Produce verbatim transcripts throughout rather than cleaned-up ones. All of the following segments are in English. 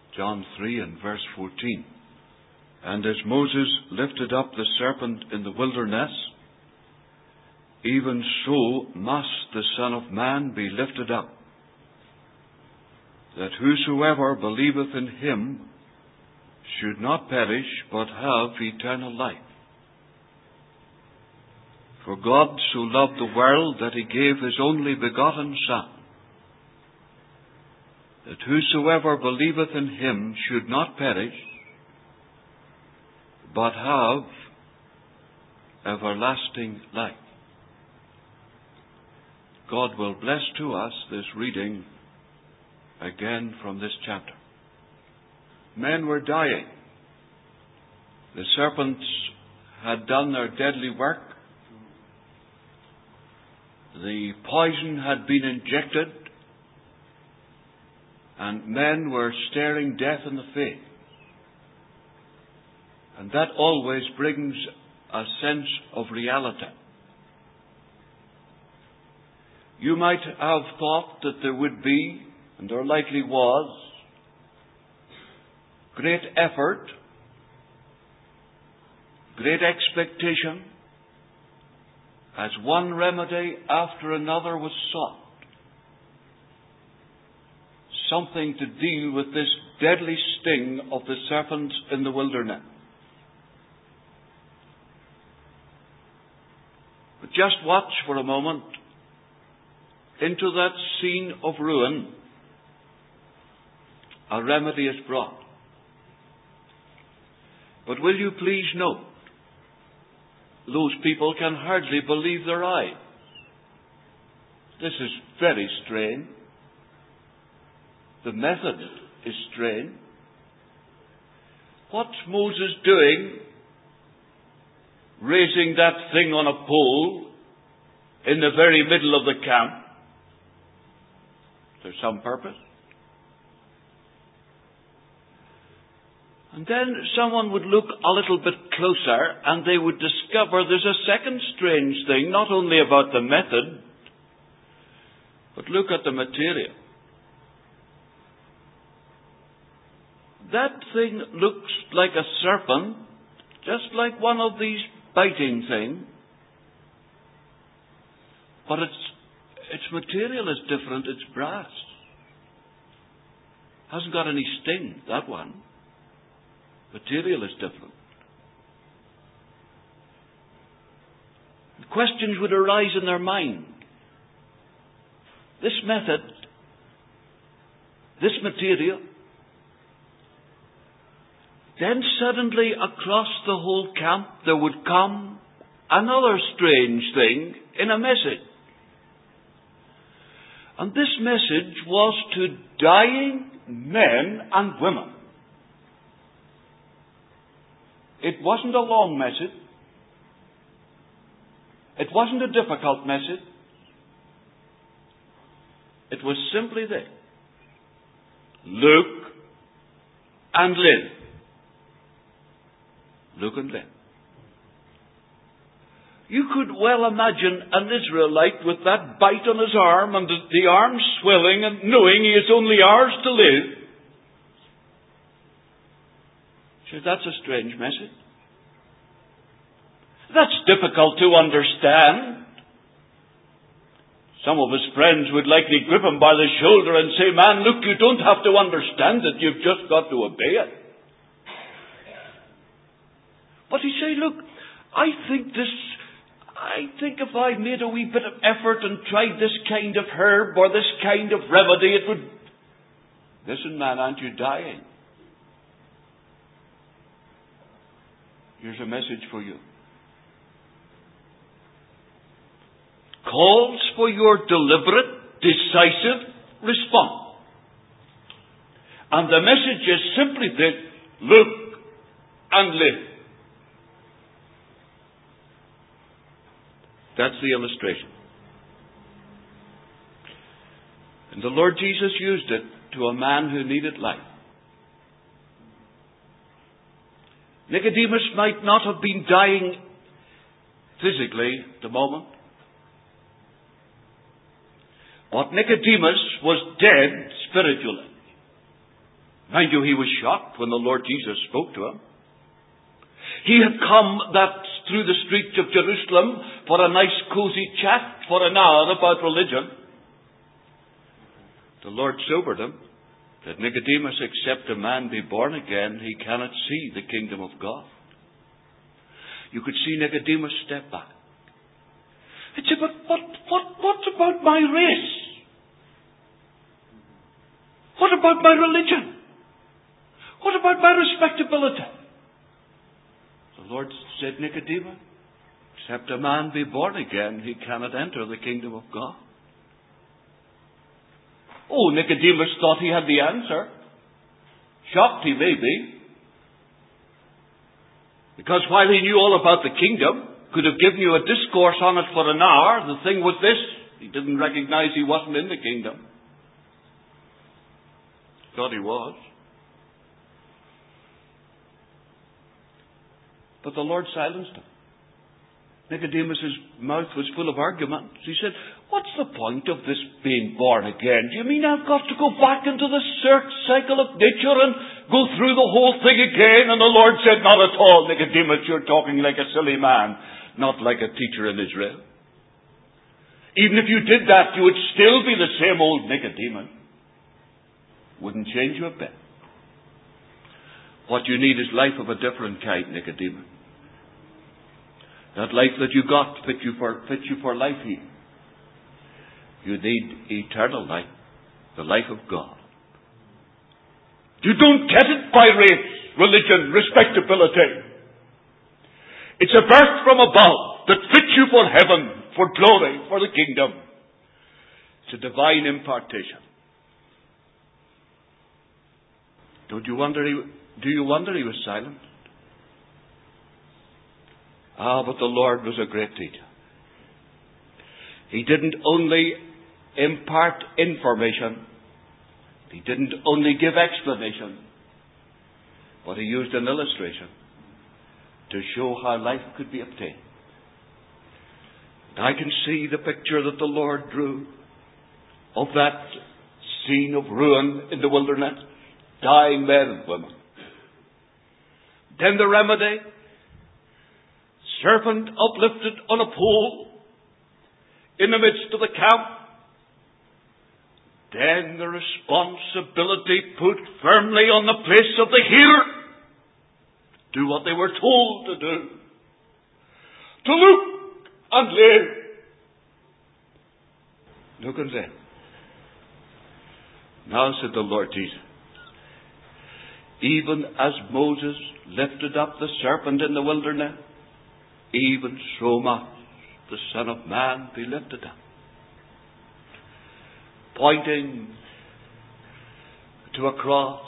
John three and verse fourteen. And as Moses lifted up the serpent in the wilderness, even so must the Son of Man be lifted up, that whosoever believeth in him should not perish, but have eternal life. For God so loved the world that he gave his only begotten Son, that whosoever believeth in him should not perish, but have everlasting life. God will bless to us this reading again from this chapter. Men were dying. The serpents had done their deadly work. The poison had been injected, and men were staring death in the face. And that always brings a sense of reality. You might have thought that there would be, and there likely was, great effort, great expectation, as one remedy after another was sought. Something to deal with this deadly sting of the serpent in the wilderness. But just watch for a moment into that scene of ruin. A remedy is brought. But will you please note, those people can hardly believe their eyes. This is very strange. The method is strange. What's Moses doing, raising that thing on a pole in the very middle of the camp? Is there some purpose? And then someone would look a little bit closer and they would discover there's a second strange thing, not only about the method, but look at the material. That thing looks like a serpent, just like one of these biting things, but its its material is different. It's brass. Hasn't got any sting, that one. Material is different. Questions would arise in their mind. This method, this material, then suddenly across the whole camp there would come another strange thing in a message. And this message was to dying men and women. It wasn't a long message. It wasn't a difficult message. It was simply this: look and live. Look and live. You could well imagine an Israelite with that bite on his arm and the arm swelling and knowing he has only hours to live. Sure, that's a strange message. That's difficult to understand. Some of his friends would likely grip him by the shoulder and say, "Man, look, you don't have to understand it. You've just got to obey it." But he say, "Look, I think this, I think if I made a wee bit of effort and tried this kind of herb or this kind of remedy, it would..." Listen, man, aren't you dying? Here's a message for you. Calls for your deliberate, decisive response. And the message is simply this: look and live. That's the illustration. And the Lord Jesus used it to a man who needed life. Nicodemus might not have been dying physically at the moment, but Nicodemus was dead spiritually. Mind you, he was shocked when the Lord Jesus spoke to him. He had come that through the streets of Jerusalem for a nice cozy chat for an hour about religion. The Lord sobered him that Nicodemus, except a man be born again, he cannot see the kingdom of God. You could see Nicodemus step back. He'd say, but what, what, what about my race? What about my religion? What about my respectability? The Lord said, Nicodemus, except a man be born again, he cannot enter the kingdom of God. Oh, Nicodemus thought he had the answer. Shocked he may be. Because while he knew all about the kingdom, could have given you a discourse on it for an hour, the thing was this: he didn't recognize he wasn't in the kingdom. Thought he was. But the Lord silenced him. Nicodemus' mouth was full of arguments. He said, what's the point of this being born again? Do you mean I've got to go back into the search cycle of nature and go through the whole thing again? And the Lord said, not at all, Nicodemus, you're talking like a silly man, not like a teacher in Israel. Even if you did that, you would still be the same old Nicodemus. Wouldn't change you a bit. What you need is life of a different kind, Nicodemus. That life that you got fit you for, fit you for life here. You need eternal life, the life of God. You don't get it by race, religion, respectability. It's a birth from above that fits you for heaven, for glory, for the kingdom. It's a divine impartation. Don't you wonder he, do you wonder he was silent? Ah, but the Lord was a great teacher. He didn't only impart information. He didn't only give explanation. But he used an illustration to show how life could be obtained. And I can see the picture that the Lord drew of that scene of ruin in the wilderness, dying men and women. Then the remedy: serpent uplifted on a pole in the midst of the camp. Then the responsibility put firmly on the place of the hearer. Do what they were told to do. To look and live. Look and live. Now, said the Lord Jesus, even as Moses lifted up the serpent in the wilderness, even so must the Son of Man be lifted up. Pointing to a cross.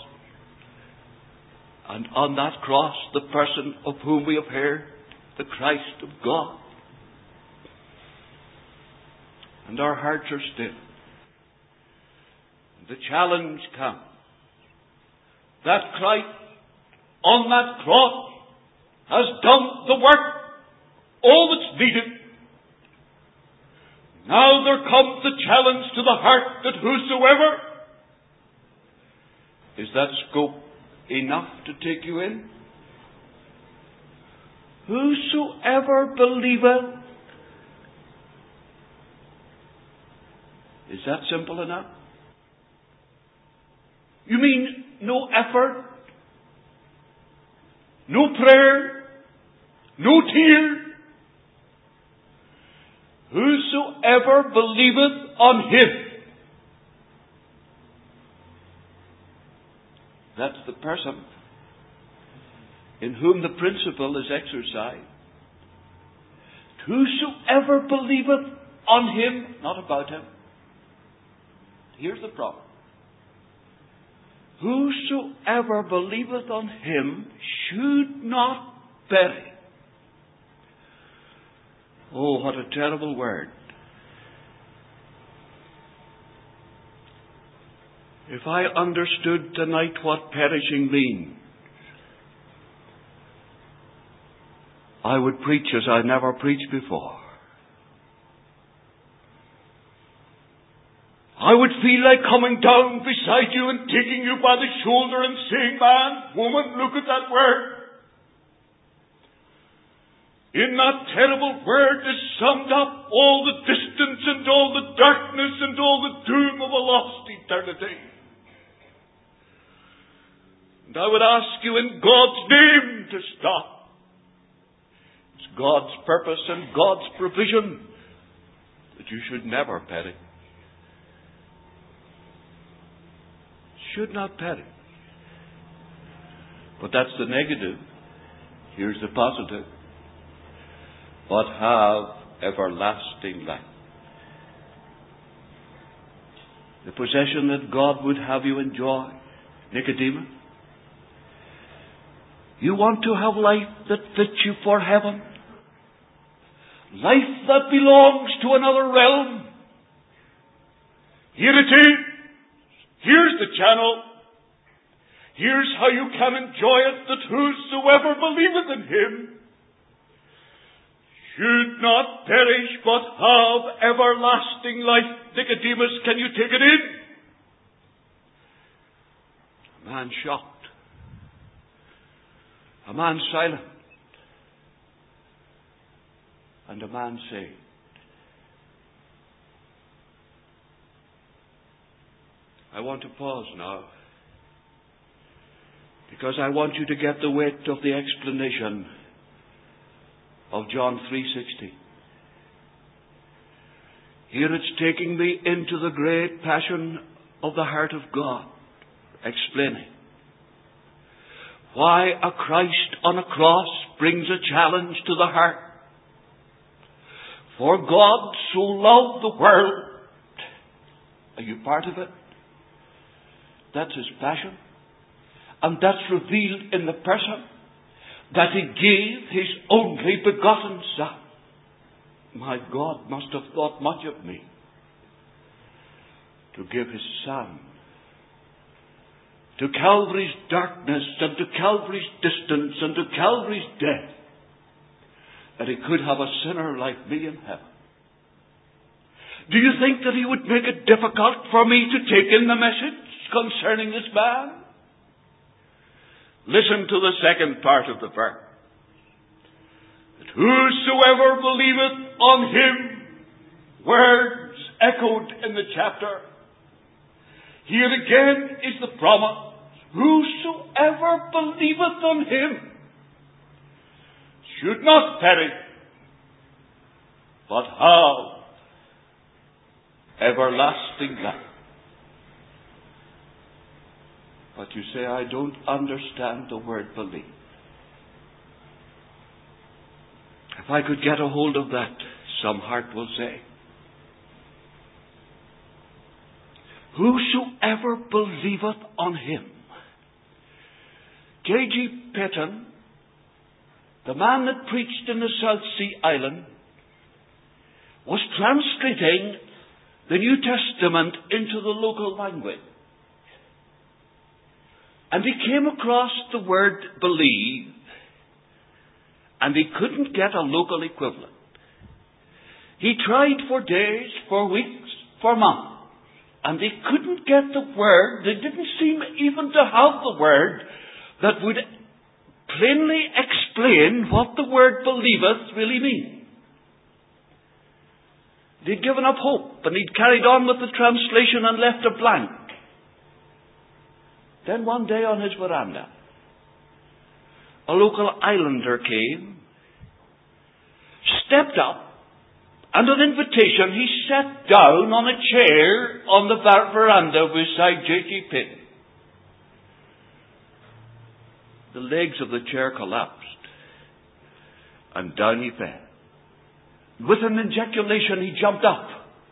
And on that cross, the person of whom we have heard, the Christ of God. And our hearts are still. The challenge comes. That Christ on that cross has done the work. All that's needed. Now there comes the challenge to the heart that whosoever. Is that scope enough to take you in? Whosoever believeth. Is that simple enough? You mean no effort? No prayer? No tears? Whosoever believeth on Him. That's the person in whom the principle is exercised. Whosoever believeth on Him, not about Him. Here's the problem. Whosoever believeth on Him should not bury. Oh, what a terrible word. If I understood tonight what perishing means, I would preach as I never preached before. I would feel like coming down beside you and taking you by the shoulder and saying, man, woman, look at that word. In that terrible word is summed up all the distance and all the darkness and all the doom of a lost eternity. And I would ask you in God's name to stop. It's God's purpose and God's provision that you should never perish. Should not perish. But that's the negative. Here's the positive. But have everlasting life. The possession that God would have you enjoy. Nicodemus, you want to have life that fits you for heaven? Life that belongs to another realm? Here it is. Here's the channel. Here's how you can enjoy it, that whosoever believeth in him should not perish, but have everlasting life. Nicodemus, can you take it in? A man shocked. A man silent. And a man saved. I want to pause now, because I want you to get the weight of the explanation of John three sixty. Here it's taking me into the great passion of the heart of God, explaining why a Christ on a cross brings a challenge to the heart. For God so loved the world. Are you part of it? That's his passion. And that's revealed in the person that he gave his only begotten Son. My God must have thought much of me to give his Son to Calvary's darkness and to Calvary's distance and to Calvary's death, that he could have a sinner like me in heaven. Do you think that he would make it difficult for me to take in the message concerning this man? Listen to the second part of the verse. That whosoever believeth on him, words echoed in the chapter. Here again is the promise. Whosoever believeth on him should not perish, but have everlasting life. But you say, I don't understand the word believe. If I could get a hold of that, some heart will say, whosoever believeth on him. J G Paton, the man that preached in the South Sea Island, was translating the New Testament into the local language. And he came across the word believe, and he couldn't get a local equivalent. He tried for days, for weeks, for months, and he couldn't get the word. They didn't seem even to have the word that would plainly explain what the word believeth really means. He'd given up hope, and he'd carried on with the translation and left a blank. Then one day on his veranda, a local islander came, stepped up, and on invitation he sat down on a chair on the veranda beside J G Paton. The legs of the chair collapsed, and down he fell. With an ejaculation he jumped up.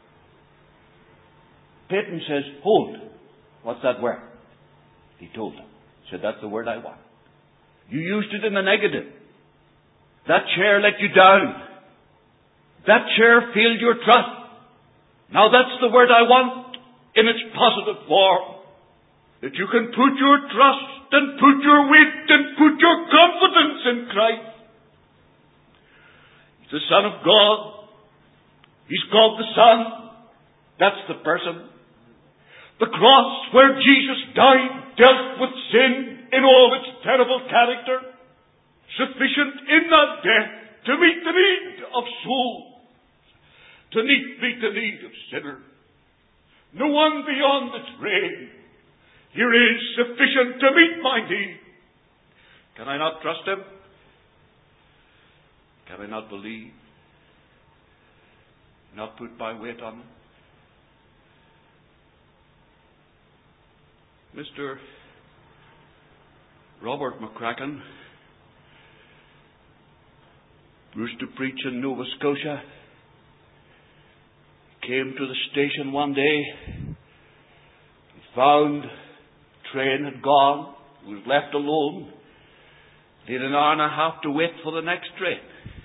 Paton says, hold, what's that word? He told him. He said, that's the word I want. You used it in the negative. That chair let you down. That chair failed your trust. Now that's the word I want in its positive form. That you can put your trust and put your weight and put your confidence in Christ. He's the Son of God. He's called the Son. That's the person. The cross where Jesus died dealt with sin in all its terrible character, sufficient in that death to meet the need of souls, to meet, meet the need of sinners. No one beyond its reign here is sufficient to meet my need. Can I not trust Him? Can I not believe? Not put my weight on Him? Mister Robert McCracken used to preach in Nova Scotia. Came to the station one day. He found the train had gone. He was left alone. He had an hour and a half to wait for the next train.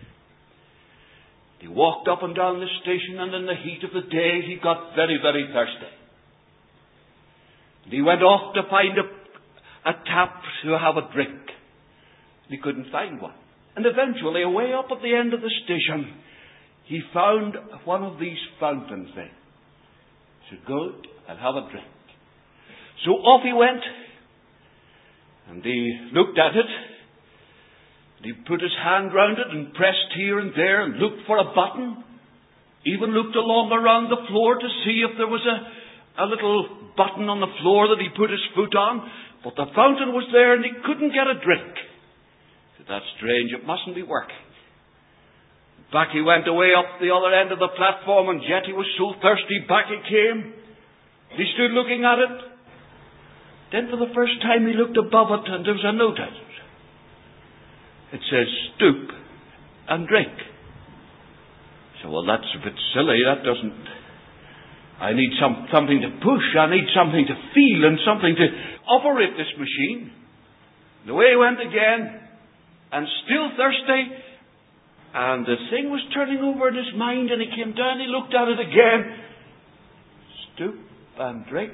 He walked up and down the station, and in the heat of the day he got very, very thirsty. And he went off to find a, a tap to have a drink. He couldn't find one. And eventually, away up at the end of the station, he found one of these fountain things. He said, "Go and have a drink." So off he went, and he looked at it. And he put his hand round it and pressed here and there and looked for a button. Even looked along around the floor to see if there was a, a little button on the floor that he put his foot on. But the fountain was there and he couldn't get a drink. He said, "That's strange, it mustn't be working." Back he went away up the other end of the platform, and yet he was so thirsty, back he came. He stood looking at it. Then for the first time he looked above it, and there was a note at it. It says, "Stoop and drink." So, well, that's a bit silly. That doesn't... I need some, something to push. I need something to feel and something to operate this machine. And away he went again, and still thirsty. And the thing was turning over in his mind, and he came down, he looked at it again. Stoop and drink.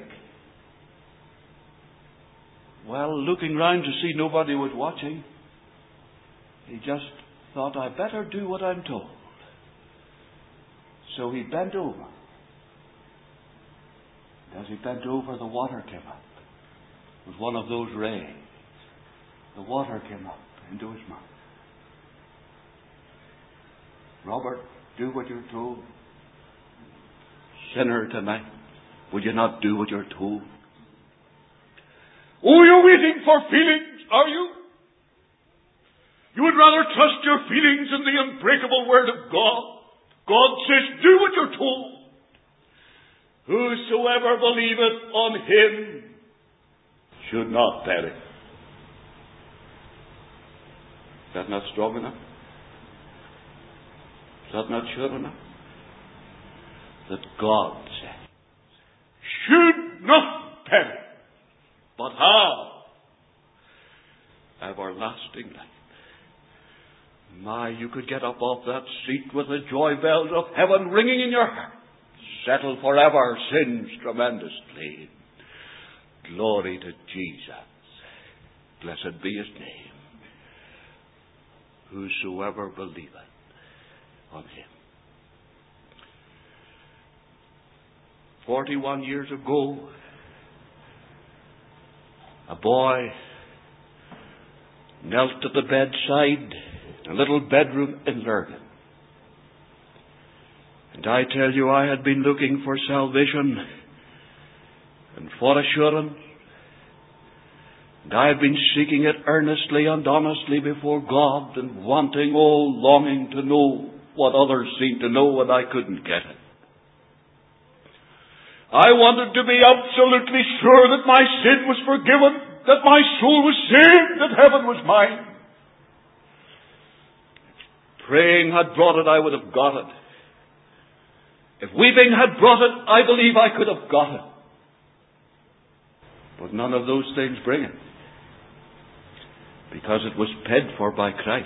Well, looking round to see nobody was watching, he just thought, "I better do what I'm told." So he bent over. As he bent over, the water came up. It was one of those rays. The water came up into his mouth. "Robert, do what you're told." Sinner tonight, will you not do what you're told? Oh, you're waiting for feelings, are you? You would rather trust your feelings in the unbreakable Word of God. God says, "Do what you're told. Whosoever believeth on Him should not perish." Is that not strong enough? Is that not sure enough? That God said, "Should not perish, but have everlasting life." My, you could get up off that seat with the joy bells of heaven ringing in your heart. Settle forever sin's tremendous claim. Glory to Jesus. Blessed be His name. Whosoever believeth on Him. Forty-one years ago, a boy knelt at the bedside in a little bedroom in Lurgan. And I tell you, I had been looking for salvation and for assurance. And I had been seeking it earnestly and honestly before God, and wanting, oh, longing to know what others seemed to know, and I couldn't get it. I wanted to be absolutely sure that my sin was forgiven, that my soul was saved, that heaven was mine. If praying had brought it, I would have got it. If weeping had brought it, I believe I could have got it. But none of those things bring it, because it was paid for by Christ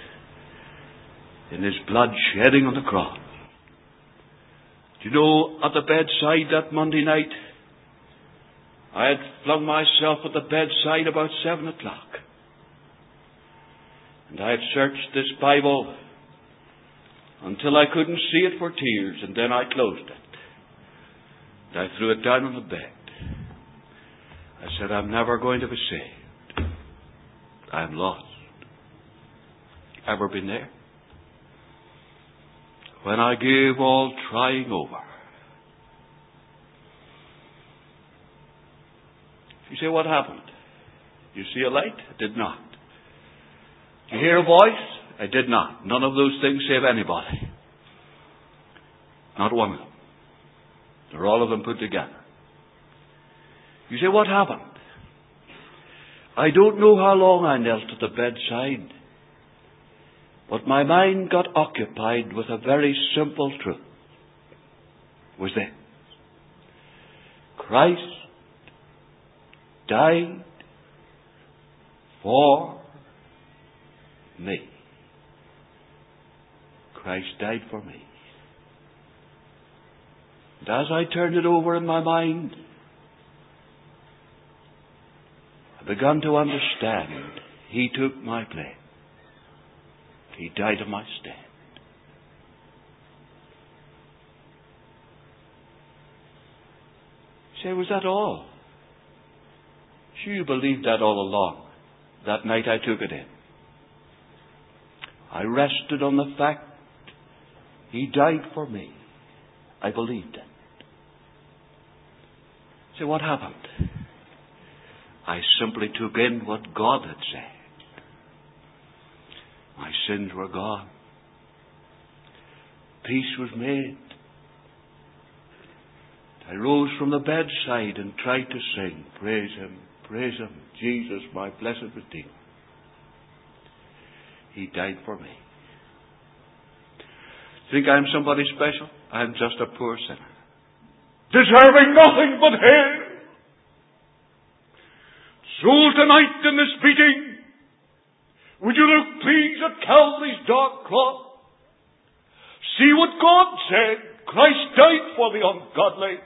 in His blood shedding on the cross. Do you know, at the bedside that Monday night, I had flung myself at the bedside about seven o'clock. And I had searched this Bible until I couldn't see it for tears, and then I closed it. And I threw it down on the bed. said, I'm never going to be saved. I'm lost. Ever been there? When I gave all trying over. You say, what happened? You see a light? It did not. You hear a voice? I did not. None of those things save anybody. Not one of them. They're all of them put together. You say, what happened? I don't know how long I knelt at the bedside, but my mind got occupied with a very simple truth. It was this: Christ died for me. Christ died for me. And as I turned it over in my mind, I began to understand He took my place. He died in my stead. Say, was that all? Sure, you believed that all along. That night I took it in. I rested on the fact He died for me. I believed it. Say, what happened? I simply took in what God had said. My sins were gone. Peace was made. I rose from the bedside and tried to sing, praise Him, praise Him, Jesus, my blessed Redeemer. He died for me. Think I'm somebody special? I'm just a poor sinner, deserving nothing but hell. So tonight in this meeting, would you look please at Calvary's dark cross? See what God said. Christ died for the ungodly.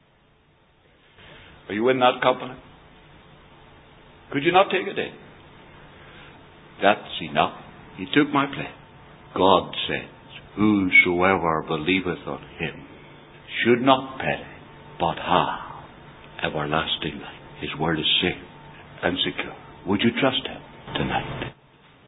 Are you in that company? Could you not take it in? That's enough. He took my place. God says, whosoever believeth on Him should not perish, but have everlasting life. His word is safe and secure. Would you trust Him tonight?